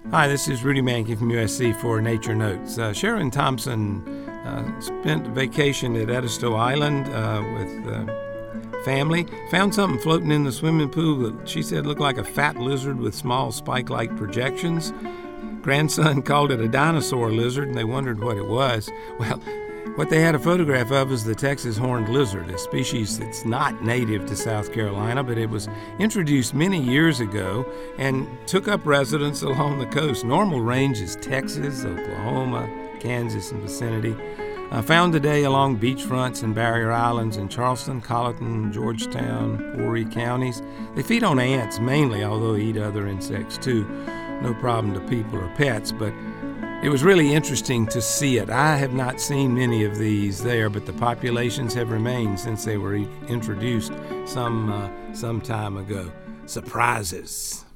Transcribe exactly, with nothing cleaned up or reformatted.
Hi, this is Rudy Mankey from U S C for Nature Notes. Uh, Sharon Thompson uh, spent vacation at Edisto Island uh, with uh, family, found something floating in the swimming pool that she said looked like a fat lizard with small spike-like projections. Grandson called it a dinosaur lizard, and they wondered what it was. Well, what they had a photograph of is the Texas horned lizard, a species that's not native to South Carolina, but it was introduced many years ago and took up residence along the coast. Normal range is Texas, Oklahoma, Kansas, and vicinity. Uh, found today along beachfronts and barrier islands in Charleston, Colleton, Georgetown, Horry counties. They feed on ants mainly, although they eat other insects too. No problem to people or pets, but it was really interesting to see it. I have not seen many of these there, but the populations have remained since they were introduced some uh, some time ago. Surprises.